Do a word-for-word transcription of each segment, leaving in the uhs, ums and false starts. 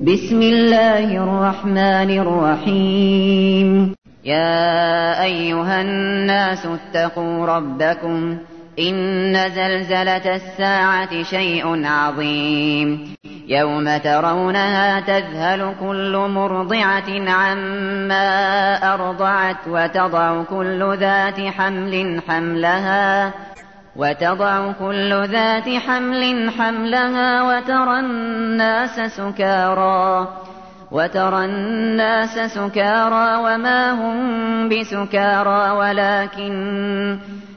بسم الله الرحمن الرحيم. يا أيها الناس اتقوا ربكم إن زلزلة الساعة شيء عظيم يوم ترونها تذهل كل مرضعة عما أرضعت وتضع كل ذات حمل حملها وتضع كل ذات حمل حملها وترى الناس سكارى وترى الناس سكارى وما هم بسكارى ولكن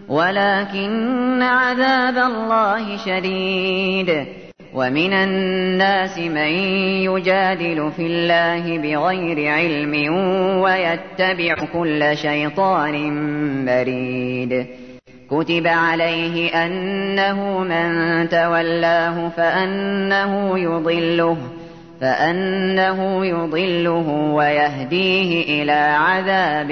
ولكن عذاب الله شديد. ومن الناس من يجادل في الله بغير علم ويتبع كل شيطان مريد. كتب عليه أنه من تولاه فأنه يضله فأنه يضله ويهديه إلى عذاب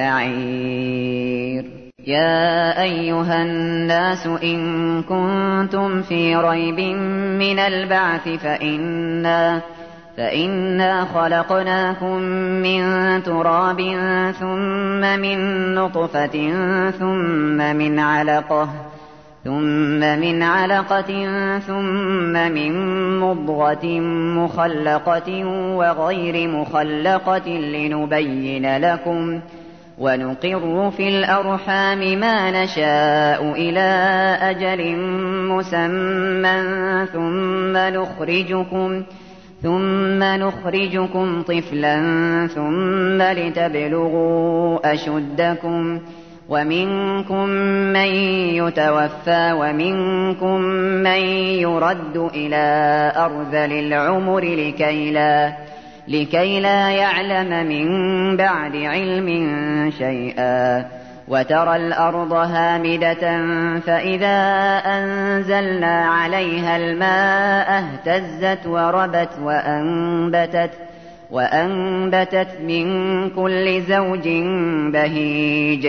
السعير. يا أيها الناس إن كنتم في ريب من البعث فإنا فإنا خلقناكم من تراب ثم من نطفة ثم من علقة ثم من علقة ثم من مضغة مخلقة وغير مخلقة لنبين لكم ونقر في الأرحام ما نشاء إلى أجل مسمى ثم نخرجكم ثم نخرجكم طفلا ثم لتبلغوا أشدكم ومنكم من يتوفى ومنكم من يرد إلى أرذل العمر لكي لا لكي لا يعلم من بعد علم شيئا. وترى الأرض هامدة فإذا أنزلنا عليها الماء اهتزت وربت وأنبتت وأنبتت من كل زوج بهيج.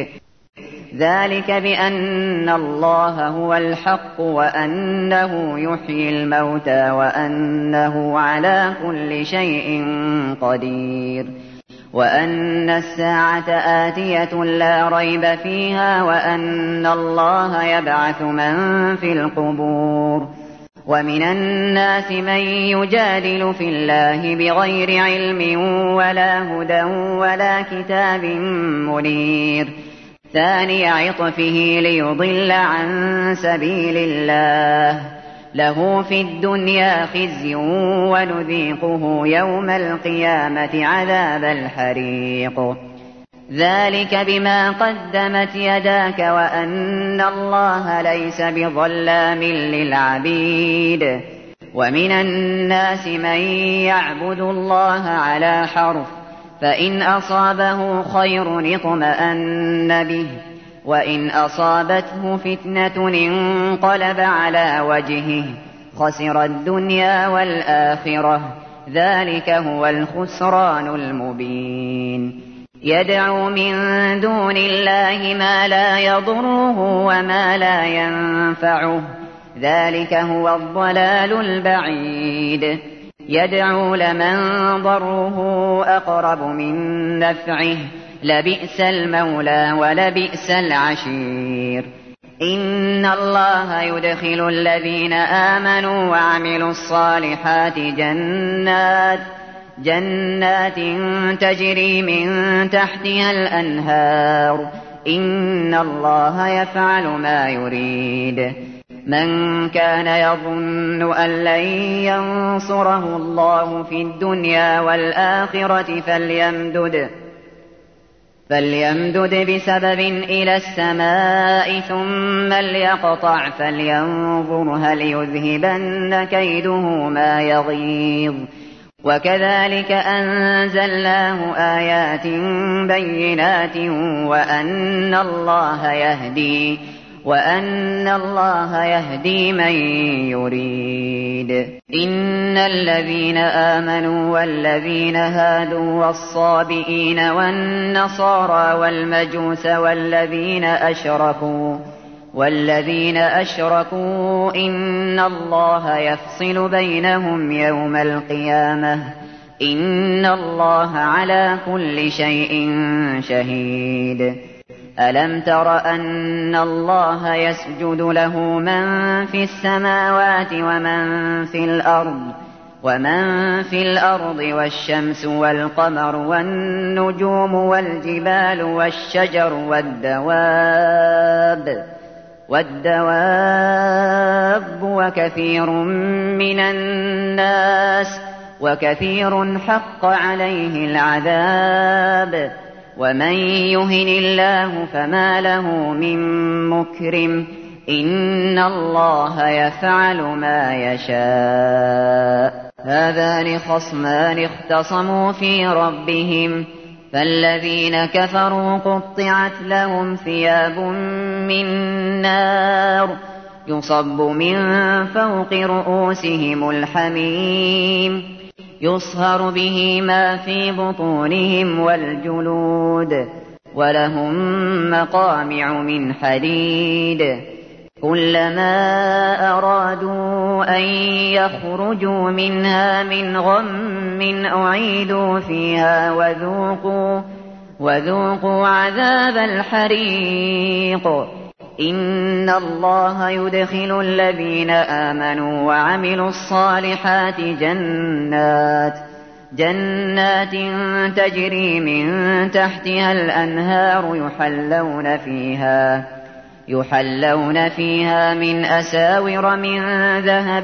ذلك بأن الله هو الحق وأنه يحيي الموتى وأنه على كل شيء قدير وأن الساعة آتية لا ريب فيها وأن الله يبعث من في القبور. ومن الناس من يجادل في الله بغير علم ولا هدى ولا كتاب منير. ثاني عطفه ليضل عن سبيل الله له في الدنيا خزي ونذيقه يوم القيامة عذاب الحريق. ذلك بما قدمت يداك وأن الله ليس بظلام للعبيد. ومن الناس من يعبد الله على حرف فإن أصابه خير اطمأن به وإن أصابته فتنة انقلب على وجهه خسر الدنيا والآخرة ذلك هو الخسران المبين. يدعو من دون الله ما لا يضره وما لا ينفعه ذلك هو الضلال البعيد. يدعو لمن ضره أقرب من نفعه لبئس المولى ولبئس العشير. إن الله يدخل الذين آمنوا وعملوا الصالحات جنات جنات تجري من تحتها الأنهار إن الله يفعل ما يريد. من كان يظن أن لن ينصره الله في الدنيا والآخرة فليمدد فليمدد بسبب إلى السماء ثم ليقطع فلينظر هل يذهبن كيده ما يغيظ. وكذلك أنزلناه آيات بينات وأن الله يهدي وأن الله يهدي من يريد. إن الذين آمنوا والذين هادوا والصابئين والنصارى والمجوس والذين أشركوا والذين أشركوا إن الله يفصل بينهم يوم القيامة إن الله على كل شيء شهيد. ألم تر أن الله يسجد له من في السماوات ومن في الأرض ومن في الأرض والشمس والقمر والنجوم والجبال والشجر والدواب والدواب وكثير من الناس وكثير حق عليه العذاب ومن يهن الله فما له من مكرم إن الله يفعل ما يشاء. هذان خصمان اختصموا في ربهم فالذين كفروا قطعت لهم ثياب من نار يصب من فوق رؤوسهم الحميم يصهر به ما في بطونهم والجلود ولهم مقامع من حديد كلما أرادوا أن يخرجوا منها من غم أعيدوا فيها وذوقوا, وذوقوا عذاب الحريق. إن الله يدخل الذين آمنوا وعملوا الصالحات جنات جنات تجري من تحتها الأنهار يحلون فيها يحلون فيها من أساور من ذهب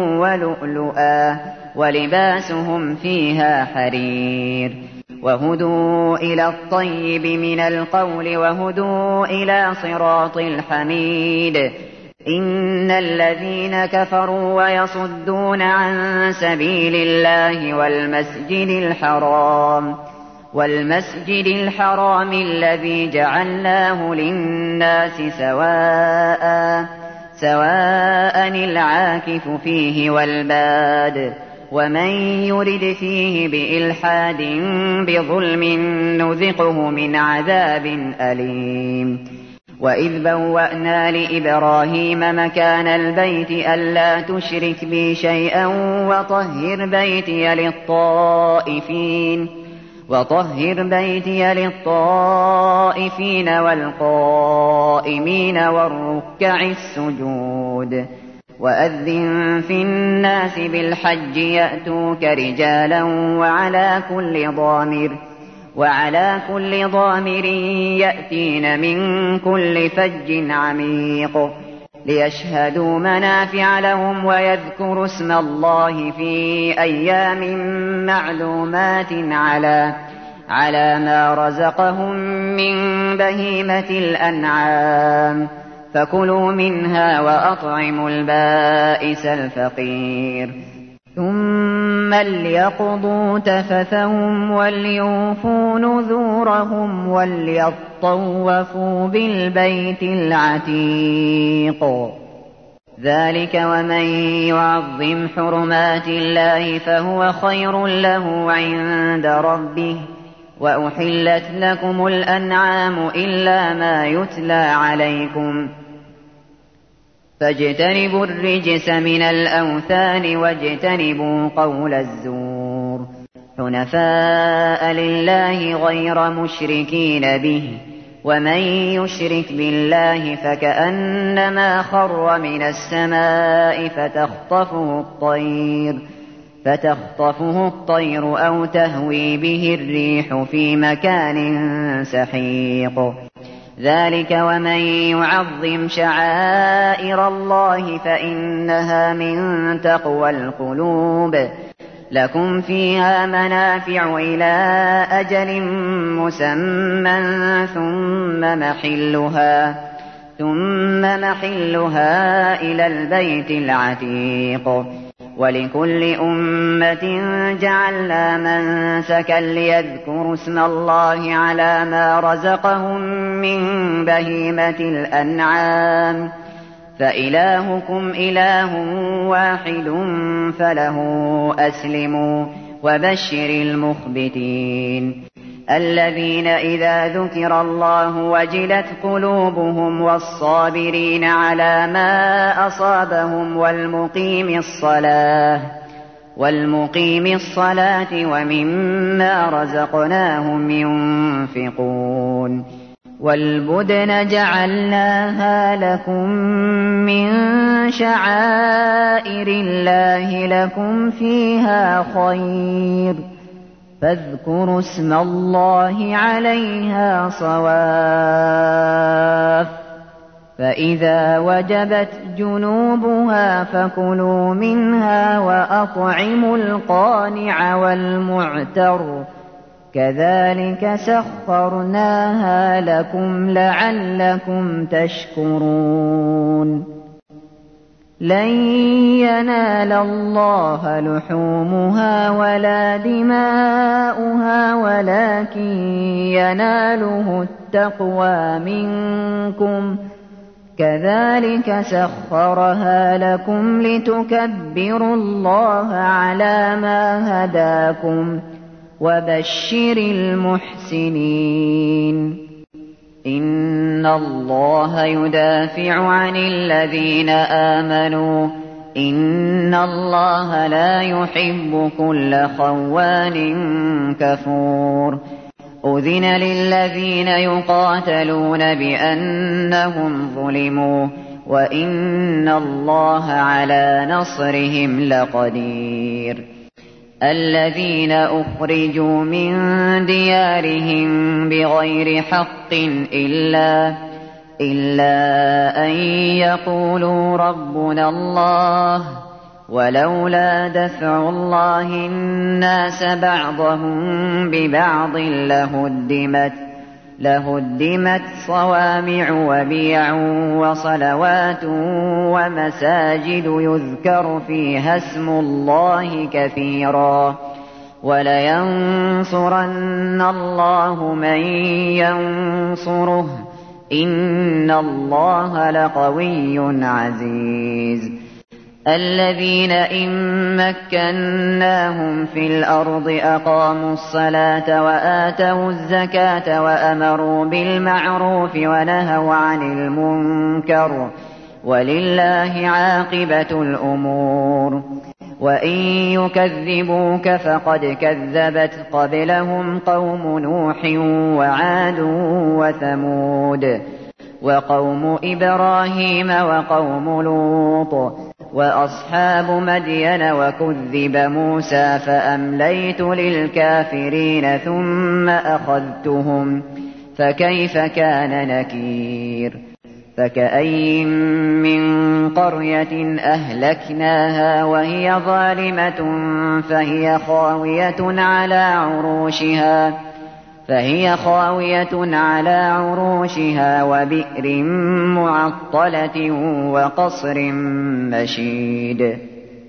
ولؤلؤا ولباسهم فيها حرير وهدوا إلى الطيب من القول وهدوا إلى صراط الحميد. إن الذين كفروا ويصدون عن سبيل الله والمسجد الحرام والمسجد الحرام الذي جعلناه للناس سواء سواء العاكف فيه والباد ومن يرد فيه بإلحاد بظلم نذقه من عذاب أليم. وإذ بوأنا لإبراهيم مكان البيت ألا تشرك بي شيئا وطهر بيتي للطائفين وطهر بيتي للطائفين والقائمين والركع السجود. وأذن في الناس بالحج يأتوك رجالا وعلى كل ضامر وعلى كل ضامر يأتين من كل فج عميق ليشهدوا منافع لهم ويذكروا اسم الله في أيام معلومات على على ما رزقهم من بهيمة الأنعام فكلوا منها وأطعموا البائس الفقير. ثم ليقضوا تفثهم وليوفوا نذورهم وليطوفوا بالبيت العتيق. ذلك ومن يعظم حرمات الله فهو خير له عند ربه. وأحلت لكم الأنعام إلا ما يتلى عليكم فاجتنبوا الرجس من الأوثان واجتنبوا قول الزور حنفاء لله غير مشركين به ومن يشرك بالله فكأنما خر من السماء فتخطفه الطير فتخطفه الطير أو تهوي به الريح في مكان سحيق. ذلك ومن يعظم شعائر الله فإنها من تقوى القلوب. لكم فيها منافع إلى أجل مسمى ثم محلها ثم محلها إلى البيت العتيق. ولكل أمة جعلنا منسكا ليذكروا اسم الله على ما رزقهم من بهيمة الأنعام فإلهكم إله واحد فله أسلموا وبشر المخبتين الذين إذا ذكر الله وجلت قلوبهم والصابرين على ما أصابهم والمقيم الصلاة والمقيم الصلاة ومما رزقناهم ينفقون والبدن جعلناها لكم من شعائر الله لكم فيها خير فاذكروا اسم الله عليها صواف فإذا وجبت جنوبها فكلوا منها وأطعموا القانع والمعتر كذلك سخرناها لكم لعلكم تشكرون لن ينال الله لحومها ولا دماؤها ولكن يناله التقوى منكم كذلك سخرها لكم لتكبروا الله على ما هداكم وبشر المحسنين إن الله يدافع عن الذين آمنوا إن الله لا يحب كل خوان كفور أذن للذين يقاتلون بأنهم ظلموا وإن الله على نصرهم لقدير الذين أخرجوا من ديارهم بغير حق إلا, إلا أن يقولوا ربنا الله ولولا دفع الله الناس بعضهم ببعض لهدمت, لهدمت صوامع وبيع وصلوات ومساجد يذكر فيها اسم الله كثيرا ولينصرن الله من ينصره إن الله لقوي عزيز الذين إن مكناهم في الأرض أقاموا الصلاة وآتوا الزكاة وأمروا بالمعروف ونهوا عن المنكر ولله عاقبة الأمور وإن يكذبوك فقد كذبت قبلهم قوم نوح وعاد وثمود وقوم إبراهيم وقوم لوط وأصحاب مدين وكذب موسى فأمليت للكافرين ثم أخذتهم فكيف كان نكير فكأي من قرية أهلكناها وهي ظالمة فهي خاوية على عروشها فهي خاوية على عروشها وبئر معطلة وقصر مشيد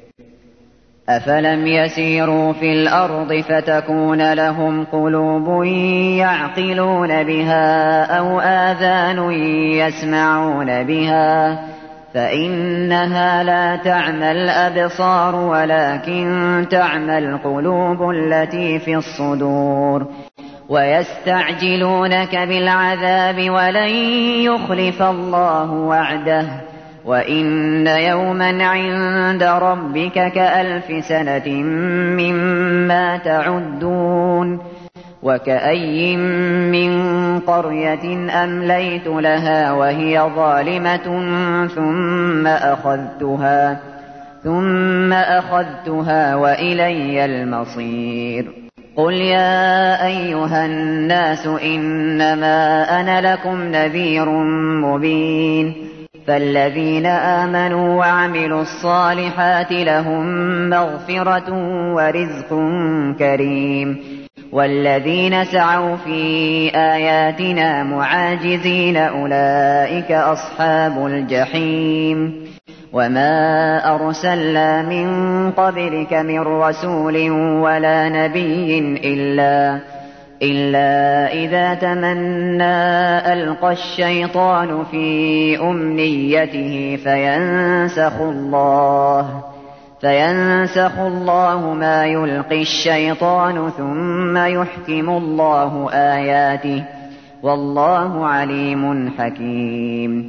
أفلم يسيروا في الأرض فتكون لهم قلوب يعقلون بها أو آذان يسمعون بها فإنها لا تعمى الأبصار ولكن تعمى القلوب التي في الصدور ويستعجلونك بالعذاب ولن يخلف الله وعده وإن يوما عند ربك كألف سنة مما تعدون وكأي من قرية أمليت لها وهي ظالمة ثم أخذتها ثم أخذتها وإلي المصير قل يا أيها الناس إنما أنا لكم نذير مبين فالذين آمنوا وعملوا الصالحات لهم مغفرة ورزق كريم والذين سعوا في آياتنا معاجزين أولئك أصحاب الجحيم وما أرسلنا من قبلك من رسول ولا نبي إلا, إلا إذا تمنى ألقى الشيطان في أمنيته فينسخ الله فينسخ الله ما يلقي الشيطان ثم يحكم الله آياته والله عليم حكيم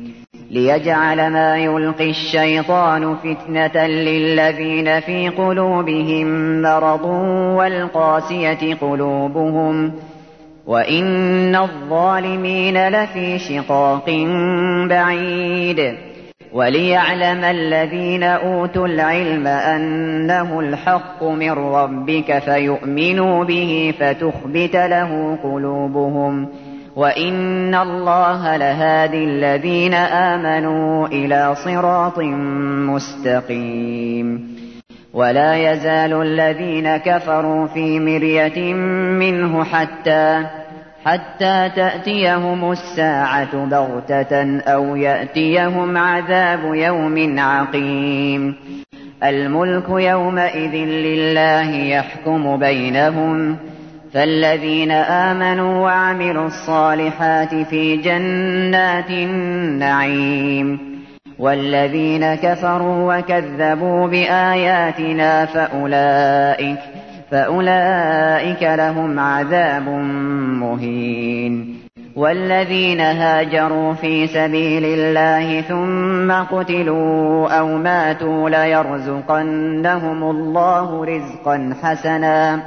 ليجعل ما يلقي الشيطان فتنة للذين في قلوبهم مرض والقاسية قلوبهم وإن الظالمين لفي شقاق بعيد. وليعلم الذين أوتوا العلم أنه الحق من ربك فيؤمنوا به فتخبت له قلوبهم وإن الله لهادي الذين آمنوا إلى صراط مستقيم. ولا يزال الذين كفروا في مرية منه حتى حتى تأتيهم الساعة بغتة أو يأتيهم عذاب يوم عقيم. الملك يومئذ لله يحكم بينهم فالذين آمنوا وعملوا الصالحات في جنات النعيم والذين كفروا وكذبوا بآياتنا فأولئك فأولئك لهم عذاب مهين. والذين هاجروا في سبيل الله ثم قتلوا أو ماتوا ليرزقنهم الله رزقا حسنا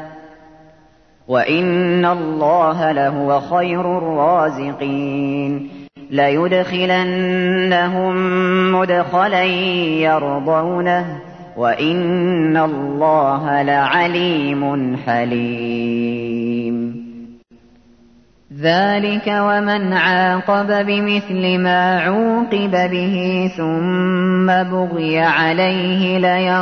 وإن الله لهو خير الرازقين. ليدخلنهم مدخلا يرضونه وإن الله لعليم حليم. ذلك ومن عاقب بمثل ما عوقب به ثم بغي عليه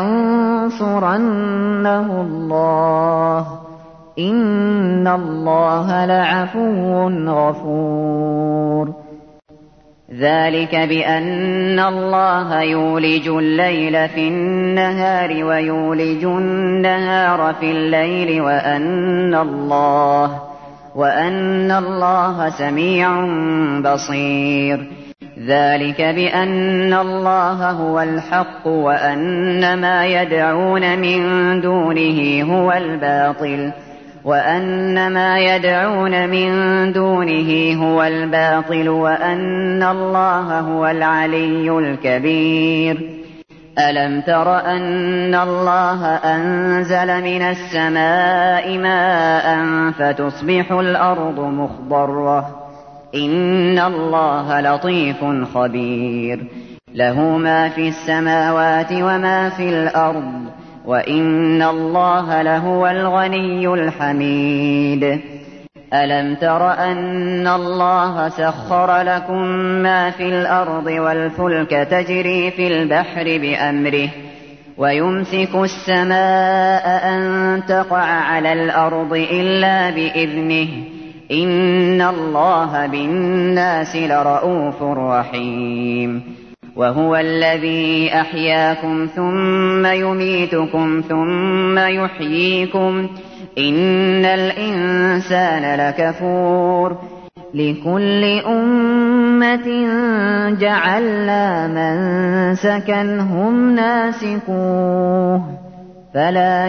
لينصرنه الله إن الله لعفو غفور. ذلك بأن الله يولج الليل في النهار ويولج النهار في الليل وأن الله وأن الله سميع بصير. ذلك بأن الله هو الحق وأن ما يدعون من دونه هو الباطل وأن ما يدعون من دونه هو الباطل وأن الله هو العلي الكبير. ألم تر أن الله أنزل من السماء ماء فتصبح الأرض مخضرة إن الله لطيف خبير. له ما في السماوات وما في الأرض وإن الله لهو الغني الحميد. ألم تر أن الله سخر لكم ما في الأرض والفلك تجري في البحر بأمره ويمسك السماء أن تقع على الأرض إلا بإذنه إن الله بالناس لرءوف رحيم. وهو الذي أحياكم ثم يميتكم ثم يحييكم إن الإنسان لكفور. لكل أمة جعلنا منسكا هم ناسكوه فلا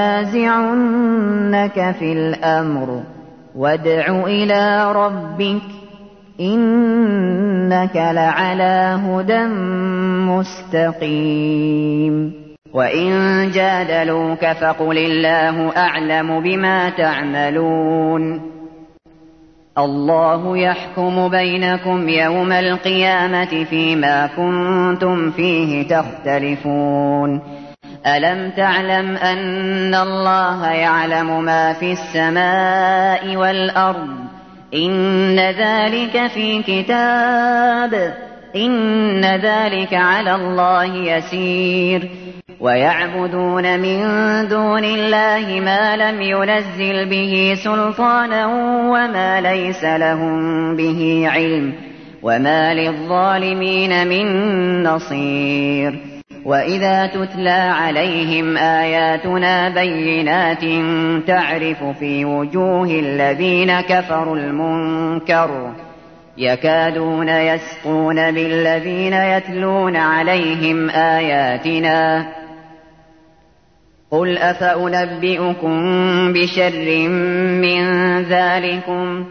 ينازعنك في الأمر وادع إلى ربك إنك لعلى هدى مستقيم. وإن جادلوك فقل الله أعلم بما تعملون. الله يحكم بينكم يوم القيامة فيما كنتم فيه تختلفون. ألم تعلم أن الله يعلم ما في السماء والأرض إن ذلك في كتاب إن ذلك على الله يسير. ويعبدون من دون الله ما لم ينزل به سلطانا وما ليس لهم به علم وما للظالمين من نصير. وإذا تتلى عليهم آياتنا بينات تعرف في وجوه الذين كفروا المنكر يكادون يسقون بالذين يتلون عليهم آياتنا. قل أفأنبئكم بشر من ذلكم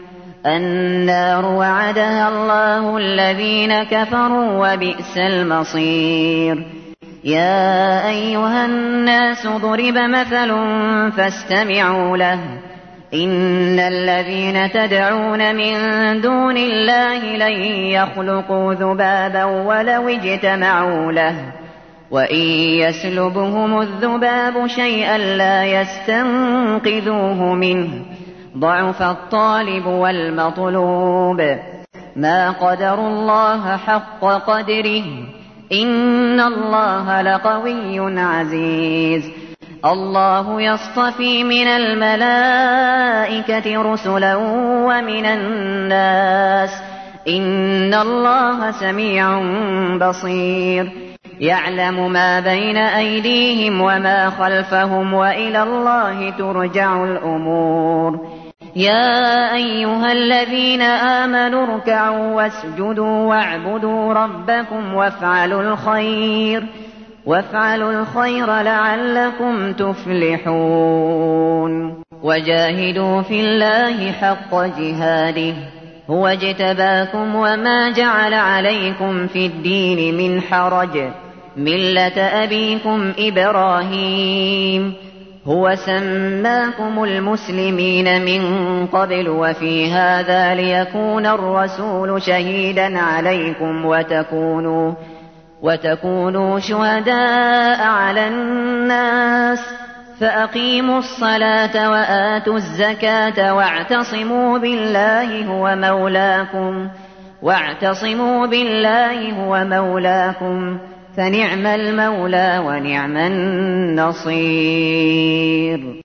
النار وعدها الله الذين كفروا وبئس المصير. يا أيها الناس ضرب مثل فاستمعوا له إن الذين تدعون من دون الله لن يخلقوا ذبابا ولو اجتمعوا له وإن يسلبهم الذباب شيئا لا يستنقذوه منه ضعف الطالب والمطلوب. ما قدروا الله حق قدره إن الله لقوي عزيز. الله يصطفي من الملائكة رسلا ومن الناس إن الله سميع بصير. يعلم ما بين أيديهم وما خلفهم وإلى الله ترجع الأمور. يا أيها الذين آمنوا اركعوا واسجدوا واعبدوا ربكم وافعلوا الخير وافعلوا الخير لعلكم تفلحون. وجاهدوا في الله حق جهاده هو اجتباكم وما جعل عليكم في الدين من حرج ملة أبيكم إبراهيم هو سماكم المسلمين من قبل وفي هذا ليكون الرسول شهيدا عليكم وتكونوا وتكونوا شهداء على الناس فأقيموا الصلاة وآتوا الزكاة واعتصموا بالله هو مولاكم واعتصموا بالله هو مولاكم فنعم المولى ونعم النصير.